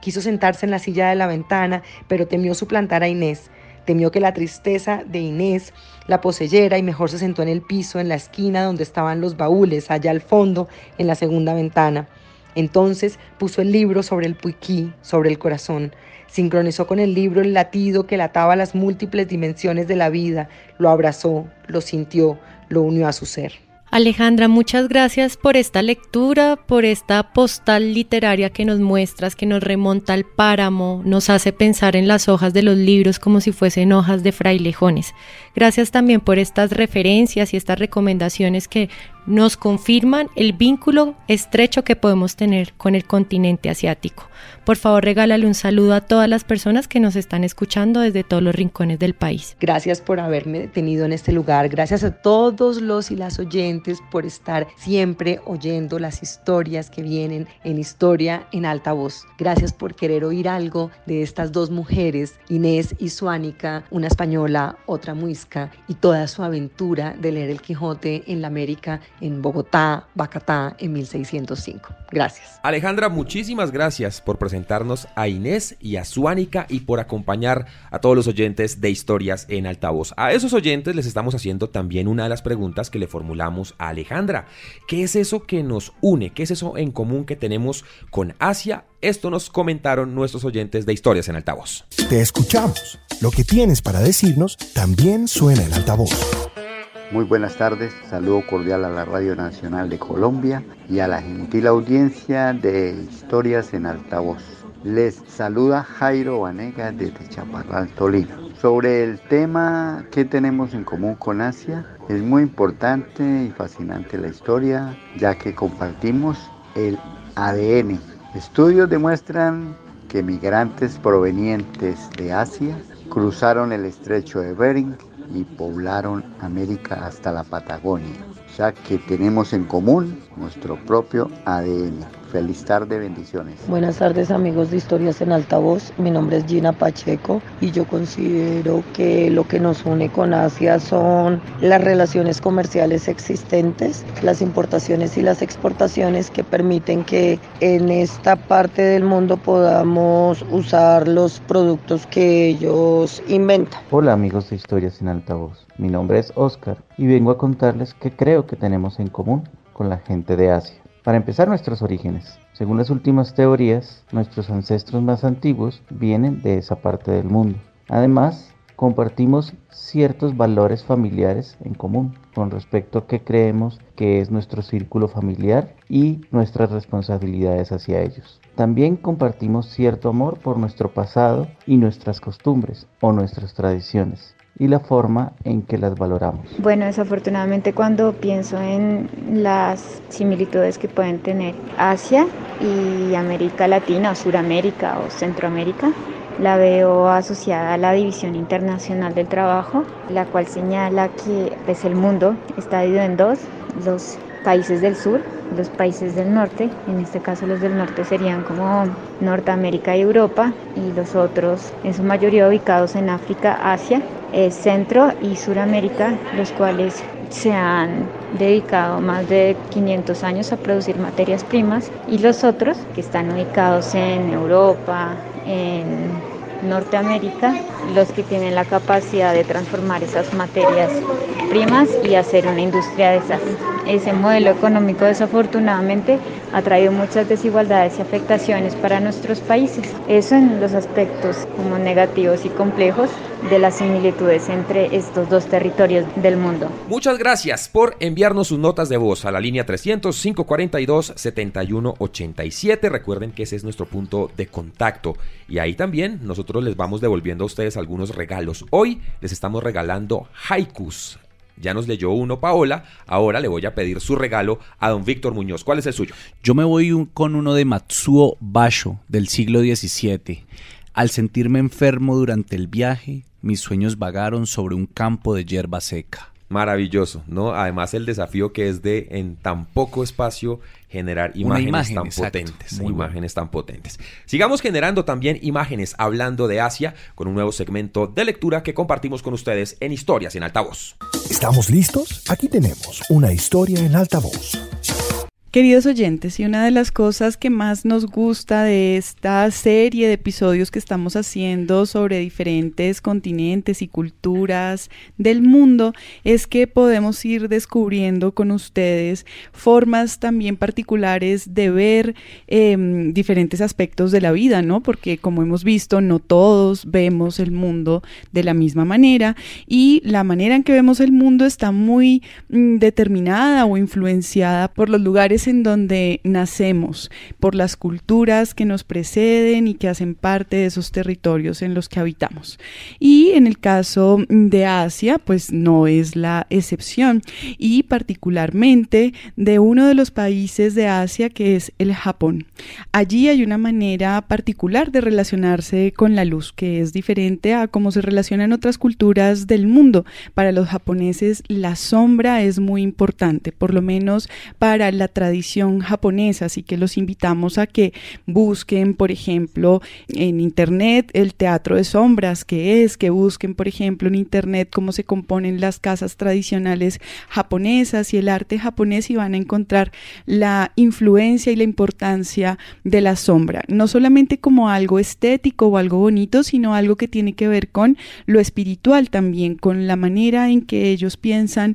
Quiso sentarse en la silla de la ventana, pero temió suplantar a Inés. Temió que la tristeza de Inés la poseyera y mejor se sentó en el piso, en la esquina donde estaban los baúles, allá al fondo, en la segunda ventana. Entonces puso el libro sobre el puiquí, sobre el corazón. Sincronizó con el libro el latido que lataba las múltiples dimensiones de la vida. Lo abrazó, lo sintió, lo unió a su ser. Alejandra, muchas gracias por esta lectura, por esta postal literaria que nos muestras, que nos remonta al páramo, nos hace pensar en las hojas de los libros como si fuesen hojas de frailejones. Gracias también por estas referencias y estas recomendaciones que nos confirman el vínculo estrecho que podemos tener con el continente asiático. Por favor, regálale un saludo a todas las personas que nos están escuchando desde todos los rincones del país. Gracias por haberme detenido en este lugar. Gracias a todos los y las oyentes por estar siempre oyendo las historias que vienen en Historia en Alta Voz. Gracias por querer oír algo de estas dos mujeres, Inés y Suánica, una española, otra muisca, y toda su aventura de leer el Quijote en la América, en Bogotá, Bacatá, en 1605. Gracias. Alejandra, muchísimas gracias por presentarnos a Inés y a Suánica y por acompañar a todos los oyentes de Historias en Altavoz. A esos oyentes les estamos haciendo también una de las preguntas que le formulamos a Alejandra. ¿Qué es eso que nos une? ¿Qué es eso en común que tenemos con Asia? Esto nos comentaron nuestros oyentes de Historias en Altavoz. Te escuchamos. Lo que tienes para decirnos también suena en altavoz. Muy buenas tardes, saludo cordial a la Radio Nacional de Colombia y a la gentil audiencia de Historias en Altavoz. Les saluda Jairo Vanega desde Chaparral, Tolima. Sobre el tema ¿qué tenemos en común con Asia? Es muy importante y fascinante la historia, ya que compartimos el ADN. Estudios demuestran que migrantes provenientes de Asia cruzaron el estrecho de Bering y poblaron América hasta la Patagonia. O sea que tenemos en común nuestro propio ADN. Feliz tarde, bendiciones. Buenas tardes, amigos de Historias en Altavoz. Mi nombre es Gina Pacheco y yo considero que lo que nos une con Asia son las relaciones comerciales existentes, las importaciones y las exportaciones que permiten que en esta parte del mundo podamos usar los productos que ellos inventan. Hola, amigos de Historias en Altavoz. Mi nombre es Oscar y vengo a contarles qué creo que tenemos en común con la gente de Asia. Para empezar, nuestros orígenes. Según las últimas teorías, nuestros ancestros más antiguos vienen de esa parte del mundo. Además, compartimos ciertos valores familiares en común con respecto a qué creemos que es nuestro círculo familiar y nuestras responsabilidades hacia ellos. También compartimos cierto amor por nuestro pasado y nuestras costumbres o nuestras tradiciones y la forma en que las valoramos. Bueno, desafortunadamente cuando pienso en las similitudes que pueden tener Asia y América Latina o Suramérica o Centroamérica, la veo asociada a la División Internacional del Trabajo, la cual señala que pues, el mundo está dividido en dos, los países del sur, los países del norte, en este caso los del norte serían como Norteamérica y Europa, y los otros en su mayoría ubicados en África, Asia, Centro y Suramérica, los cuales se han dedicado más de 500 años a producir materias primas, y los otros que están ubicados en Europa, en Norteamérica, los que tienen la capacidad de transformar esas materias primas y hacer una industria de esas. Ese modelo económico desafortunadamente ha traído muchas desigualdades y afectaciones para nuestros países. Eso en los aspectos como negativos y complejos de las similitudes entre estos dos territorios del mundo. Muchas gracias por enviarnos sus notas de voz a la línea 300-542-7187. Recuerden que ese es nuestro punto de contacto y ahí también nosotros les vamos devolviendo a ustedes algunos regalos. Hoy les estamos regalando haikus. Ya nos leyó uno Paola, ahora le voy a pedir su regalo a don Víctor Muñoz. ¿Cuál es el suyo? Yo me voy con uno de Matsuo Basho del siglo XVII. Al sentirme enfermo durante el viaje, mis sueños vagaron sobre un campo de hierba seca. Maravilloso, ¿no? Además el desafío que es de en tan poco espacio generar imágenes tan potentes. Imágenes tan potentes. Sigamos generando también imágenes hablando de Asia con un nuevo segmento de lectura que compartimos con ustedes en Historias en Altavoz. ¿Estamos listos? Aquí tenemos una historia en altavoz. Queridos oyentes, y una de las cosas que más nos gusta de esta serie de episodios que estamos haciendo sobre diferentes continentes y culturas del mundo es que podemos ir descubriendo con ustedes formas también particulares de ver diferentes aspectos de la vida, ¿no? Porque como hemos visto, no todos vemos el mundo de la misma manera y la manera en que vemos el mundo está muy determinada o influenciada por los lugares en donde nacemos, por las culturas que nos preceden y que hacen parte de esos territorios en los que habitamos. Y en el caso de Asia, pues no es la excepción, y particularmente de uno de los países de Asia que es el Japón. Allí hay una manera particular de relacionarse con la luz que es diferente a cómo se relacionan otras culturas del mundo. Para los japoneses la sombra es muy importante, por lo menos para la tradición japonesa, así que los invitamos a que busquen, por ejemplo, en internet el teatro de sombras, que busquen, por ejemplo, en internet cómo se componen las casas tradicionales japonesas y el arte japonés y van a encontrar la influencia y la importancia de la sombra, no solamente como algo estético o algo bonito, sino algo que tiene que ver con lo espiritual también, con la manera en que ellos piensan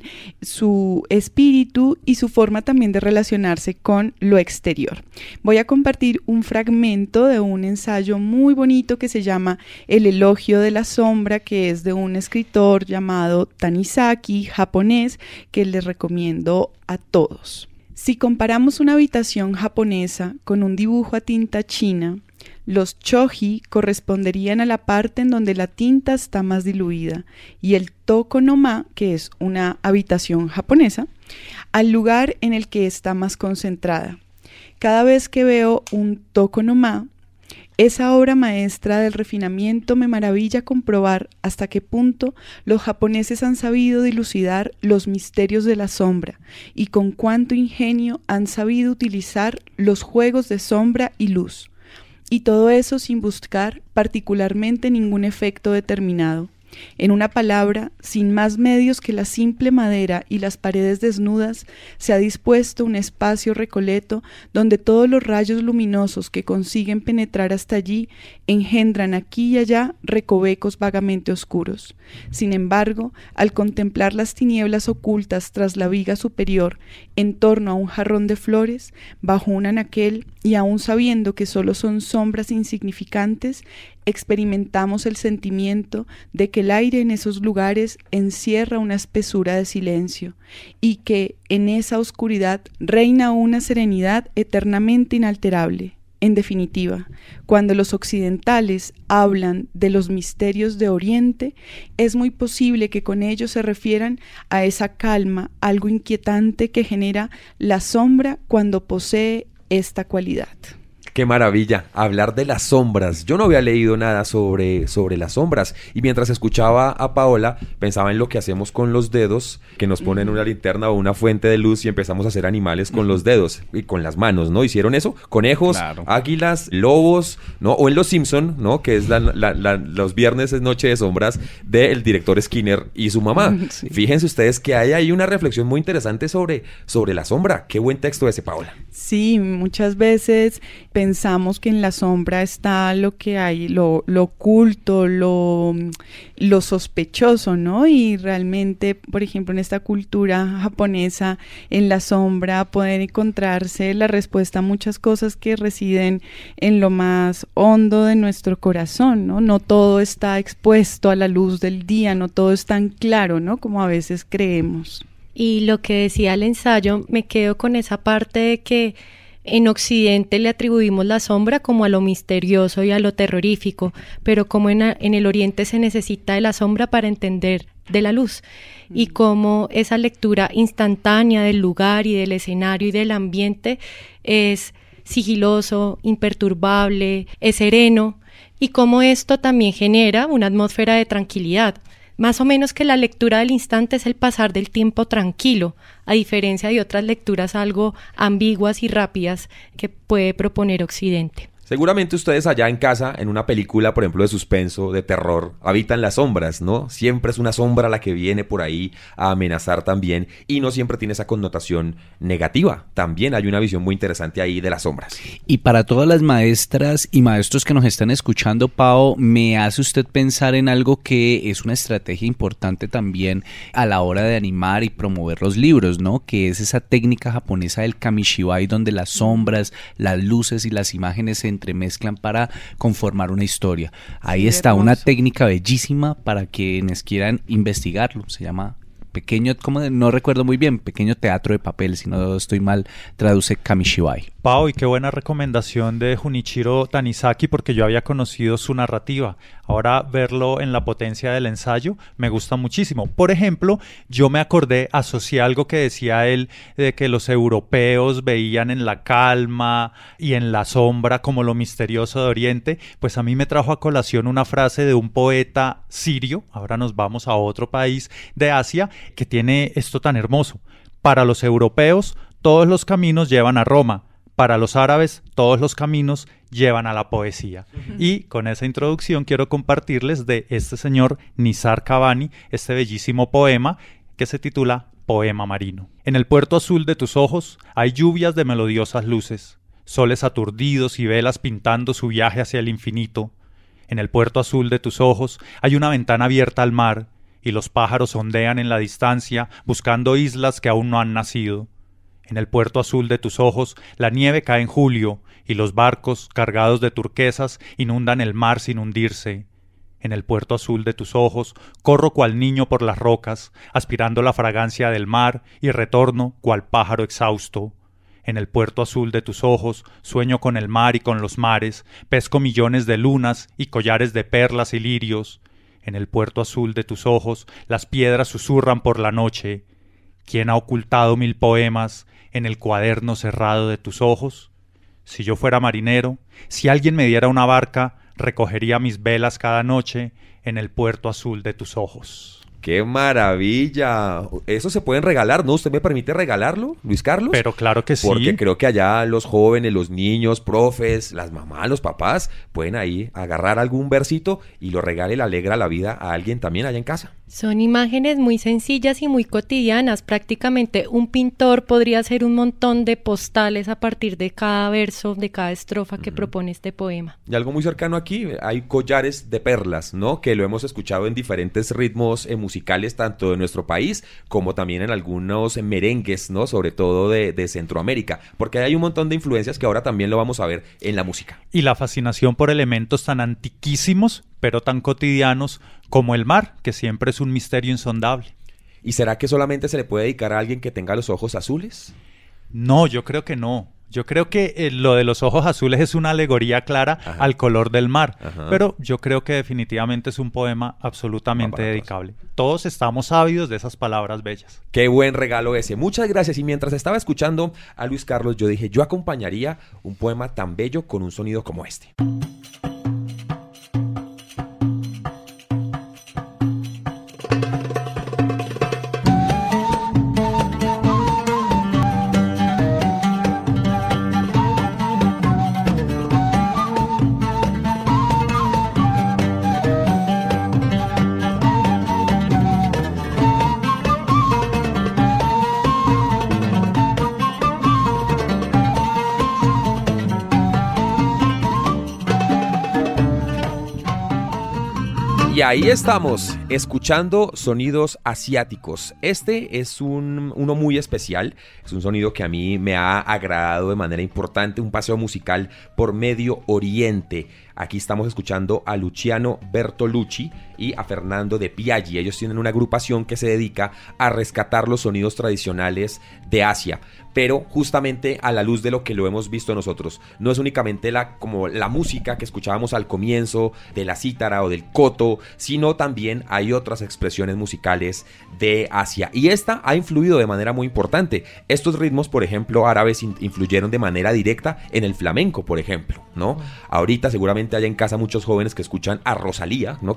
su espíritu y su forma también de relacionarse con lo exterior. Voy a compartir un fragmento de un ensayo muy bonito que se llama El elogio de la sombra, que es de un escritor llamado Tanizaki, japonés, que les recomiendo a todos. Si comparamos una habitación japonesa con un dibujo a tinta china, los choji corresponderían a la parte en donde la tinta está más diluida y el tokonoma, que es una habitación japonesa, al lugar en el que está más concentrada. Cada vez que veo un tokonoma, esa obra maestra del refinamiento, me maravilla comprobar hasta qué punto los japoneses han sabido dilucidar los misterios de la sombra y con cuánto ingenio han sabido utilizar los juegos de sombra y luz. Y todo eso sin buscar particularmente ningún efecto determinado. En una palabra, sin más medios que la simple madera y las paredes desnudas, se ha dispuesto un espacio recoleto donde todos los rayos luminosos que consiguen penetrar hasta allí engendran aquí y allá recovecos vagamente oscuros. Sin embargo, al contemplar las tinieblas ocultas tras la viga superior, en torno a un jarrón de flores, bajo un anaquel, y aún sabiendo que solo son sombras insignificantes, experimentamos el sentimiento de que el aire en esos lugares encierra una espesura de silencio y que en esa oscuridad reina una serenidad eternamente inalterable. En definitiva, cuando los occidentales hablan de los misterios de Oriente, es muy posible que con ello se refieran a esa calma, algo inquietante que genera la sombra cuando posee esta cualidad. ¡Qué maravilla! Hablar de las sombras. Yo no había leído nada sobre las sombras. Y mientras escuchaba a Paola, pensaba en lo que hacemos con los dedos, que nos ponen una linterna o una fuente de luz y empezamos a hacer animales con los dedos y con las manos, ¿no? ¿Hicieron eso? Conejos, claro. Águilas, lobos, ¿no? O en Los Simpson, ¿no? Que es los viernes es Noche de Sombras del director Skinner y su mamá. Sí. Fíjense ustedes que hay ahí una reflexión muy interesante sobre la sombra. Qué buen texto ese, Paola. Sí, muchas veces pensamos que en la sombra está lo que hay, lo oculto, lo sospechoso, ¿no? Y realmente, por ejemplo, en esta cultura japonesa, en la sombra pueden encontrarse la respuesta a muchas cosas que residen en lo más hondo de nuestro corazón, ¿no? No todo está expuesto a la luz del día, no todo es tan claro, ¿no? Como a veces creemos. Y lo que decía el ensayo, me quedo con esa parte de que en Occidente le atribuimos la sombra como a lo misterioso y a lo terrorífico, pero como en el Oriente se necesita de la sombra para entender de la luz, y como esa lectura instantánea del lugar y del escenario y del ambiente es sigiloso, imperturbable, es sereno, y como esto también genera una atmósfera de tranquilidad. Más o menos que la lectura del instante es el pasar del tiempo tranquilo, a diferencia de otras lecturas algo ambiguas y rápidas que puede proponer Occidente. Seguramente ustedes allá en casa, en una película, por ejemplo, de suspenso, de terror, habitan las sombras, ¿no? Siempre es una sombra la que viene por ahí a amenazar también y no siempre tiene esa connotación negativa. También hay una visión muy interesante ahí de las sombras. Y para todas las maestras y maestros que nos están escuchando, Pao, me hace usted pensar en algo que es una estrategia importante también a la hora de animar y promover los libros, ¿no? Que es esa técnica japonesa del kamishibai, donde las sombras, las luces y las imágenes se entremezclan para conformar una historia. Ahí está una técnica bellísima para quienes quieran investigarlo. Se llama pequeño, no recuerdo muy bien, pequeño teatro de papel, si no estoy mal, traduce kamishibai. Pao, y qué buena recomendación de Junichiro Tanizaki, porque yo había conocido su narrativa. Ahora verlo en la potencia del ensayo me gusta muchísimo. Por ejemplo, yo me asocié algo que decía él, de que los europeos veían en la calma y en la sombra como lo misterioso de Oriente. Pues a mí me trajo a colación una frase de un poeta sirio, ahora nos vamos a otro país de Asia, que tiene esto tan hermoso. Para los europeos, todos los caminos llevan a Roma. Para los árabes, todos los caminos llevan a la poesía. Y con esa introducción quiero compartirles de este señor Nizar Qabbani, este bellísimo poema que se titula Poema Marino. En el puerto azul de tus ojos hay lluvias de melodiosas luces, soles aturdidos y velas pintando su viaje hacia el infinito. En el puerto azul de tus ojos hay una ventana abierta al mar y los pájaros ondean en la distancia buscando islas que aún no han nacido. En el puerto azul de tus ojos la nieve cae en julio y los barcos, cargados de turquesas, inundan el mar sin hundirse. En el puerto azul de tus ojos corro cual niño por las rocas, aspirando la fragancia del mar y retorno cual pájaro exhausto. En el puerto azul de tus ojos sueño con el mar y con los mares, pesco millones de lunas y collares de perlas y lirios. En el puerto azul de tus ojos las piedras susurran por la noche. ¿Quién ha ocultado 1000 poemas en el cuaderno cerrado de tus ojos? Si yo fuera marinero, si alguien me diera una barca, recogería mis velas cada noche en el puerto azul de tus ojos. ¡Qué maravilla! Eso se pueden regalar, ¿no? ¿Usted me permite regalarlo, Luis Carlos? Pero claro que sí. Porque creo que allá los jóvenes, los niños, profes, las mamás, los papás, pueden ahí agarrar algún versito y lo regale, le alegra la vida a alguien también allá en casa. Son imágenes muy sencillas y muy cotidianas. Prácticamente un pintor podría hacer un montón de postales a partir de cada verso, de cada estrofa que propone este poema. Y algo muy cercano aquí, hay collares de perlas, ¿no? Que lo hemos escuchado en diferentes ritmos musicales, tanto de nuestro país como también en algunos merengues, ¿no? Sobre todo de Centroamérica, porque hay un montón de influencias que ahora también lo vamos a ver en la música. Y la fascinación por elementos tan antiquísimos, pero tan cotidianos como el mar, que siempre es un misterio insondable. ¿Y será que solamente se le puede dedicar a alguien que tenga los ojos azules? No, yo creo que no. Yo creo que lo de los ojos azules es una alegoría clara al color del mar, pero yo creo que definitivamente es un poema absolutamente dedicable. Todos estamos ávidos de esas palabras bellas. Qué buen regalo ese. Muchas gracias. Y mientras estaba escuchando a Luis Carlos, yo dije, yo acompañaría un poema tan bello con un sonido como este. Y ahí estamos, escuchando sonidos asiáticos. Este es uno muy especial, es un sonido que a mí me ha agradado de manera importante, un paseo musical por Medio Oriente. Aquí estamos escuchando a Luciano Bertolucci y a Fernando de Piaggi. Ellos tienen una agrupación que se dedica a rescatar los sonidos tradicionales de Asia, pero justamente a la luz de lo que lo hemos visto nosotros. No es únicamente como la música que escuchábamos al comienzo de la cítara o del koto, sino también hay otras expresiones musicales de Asia. Y esta ha influido de manera muy importante. Estos ritmos, por ejemplo, árabes influyeron de manera directa en el flamenco, por ejemplo, ¿no? Ahorita seguramente hay en casa muchos jóvenes que escuchan a Rosalía, ¿no? Que es una adaptación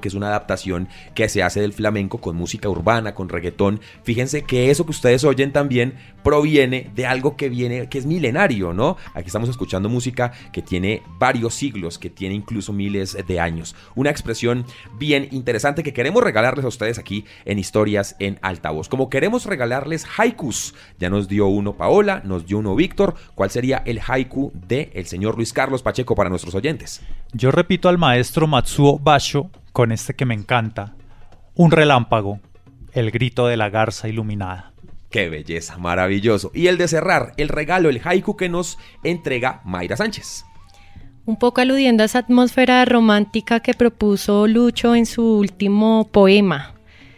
adaptación que se hace del flamenco con música urbana, con reggaetón. Fíjense que eso que ustedes oyen también proviene de algo que es milenario, ¿no? Aquí estamos escuchando música que tiene varios siglos, que tiene incluso miles de años. Una expresión bien interesante que queremos regalarles a ustedes aquí en Historias en Altavoz. Como queremos regalarles haikus, ya nos dio uno Paola, nos dio uno Víctor. ¿Cuál sería el haiku del señor Luis Carlos Pacheco para nuestros oyentes? Yo repito al maestro Matsuo Basho con este que me encanta. Un relámpago, el grito de la garza iluminada. ¡Qué belleza! Maravilloso. Y el de cerrar, el regalo, el haiku que nos entrega Mayra Sánchez. Un poco aludiendo a esa atmósfera romántica que propuso Lucho en su último poema,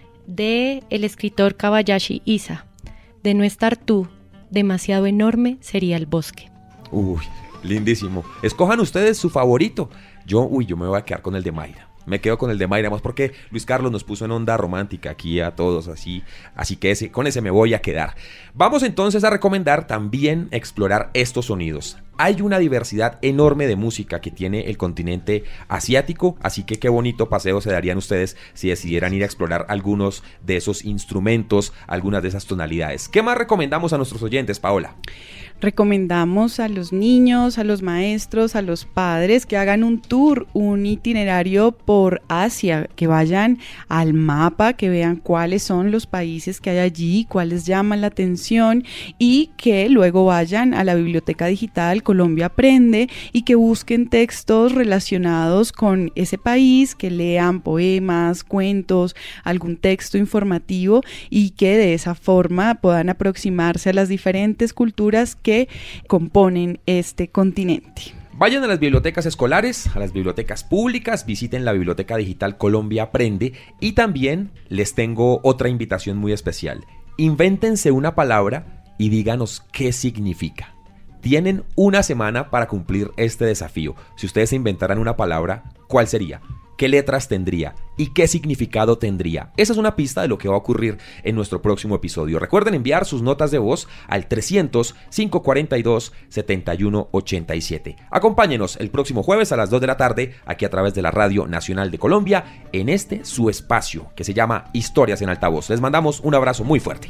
de el escritor Kobayashi Isa. De no estar tú, demasiado enorme sería el bosque. Uy, lindísimo. Escojan ustedes su favorito. Yo me voy a quedar con el de Mayra. Me quedo con el de Mayra, más porque Luis Carlos nos puso en onda romántica aquí a todos, así que con ese me voy a quedar. Vamos entonces a recomendar también explorar estos sonidos. Hay una diversidad enorme de música que tiene el continente asiático, así que qué bonito paseo se darían ustedes si decidieran ir a explorar algunos de esos instrumentos, algunas de esas tonalidades. ¿Qué más recomendamos a nuestros oyentes, Paola? Recomendamos a los niños, a los maestros, a los padres que hagan un tour, un itinerario por Asia, que vayan al mapa, que vean cuáles son los países que hay allí, cuáles llaman la atención y que luego vayan a la biblioteca digital Colombia Aprende y que busquen textos relacionados con ese país, que lean poemas, cuentos, algún texto informativo y que de esa forma puedan aproximarse a las diferentes culturas que componen este continente. Vayan a las bibliotecas escolares, a las bibliotecas públicas, visiten la biblioteca digital Colombia Aprende y también les tengo otra invitación muy especial. Invéntense una palabra y díganos qué significa. Tienen una semana para cumplir este desafío. Si ustedes se inventaran una palabra, ¿cuál sería? ¿Qué letras tendría? ¿Y qué significado tendría? Esa es una pista de lo que va a ocurrir en nuestro próximo episodio. Recuerden enviar sus notas de voz al 300-542-7187. Acompáñenos el próximo jueves a las 2 de la tarde, aquí a través de la Radio Nacional de Colombia, en su espacio que se llama Historias en Altavoz. Les mandamos un abrazo muy fuerte.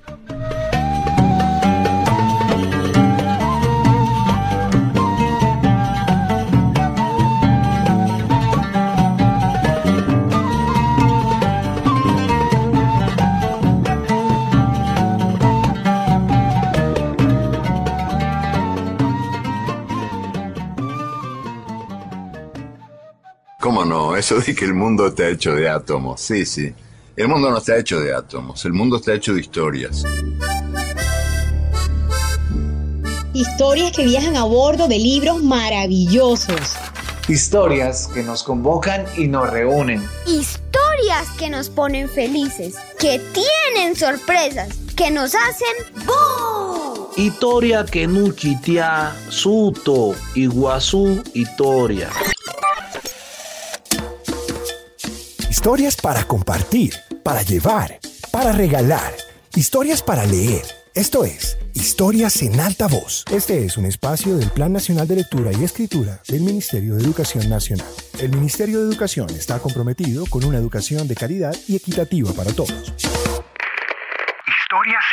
¿Cómo no? Eso de que el mundo está hecho de átomos. Sí, sí. El mundo no está hecho de átomos. El mundo está hecho de historias. Historias que viajan a bordo de libros maravillosos. Historias que nos convocan y nos reúnen. Historias que nos ponen felices, que tienen sorpresas, que nos hacen ¡boom! Historia que nuchitea, suto, iguazú, historia. Historias para compartir, para llevar, para regalar. Historias para leer. Esto es Historias en Altavoz. Este es un espacio del Plan Nacional de Lectura y Escritura del Ministerio de Educación Nacional. El Ministerio de Educación está comprometido con una educación de calidad y equitativa para todos. Historias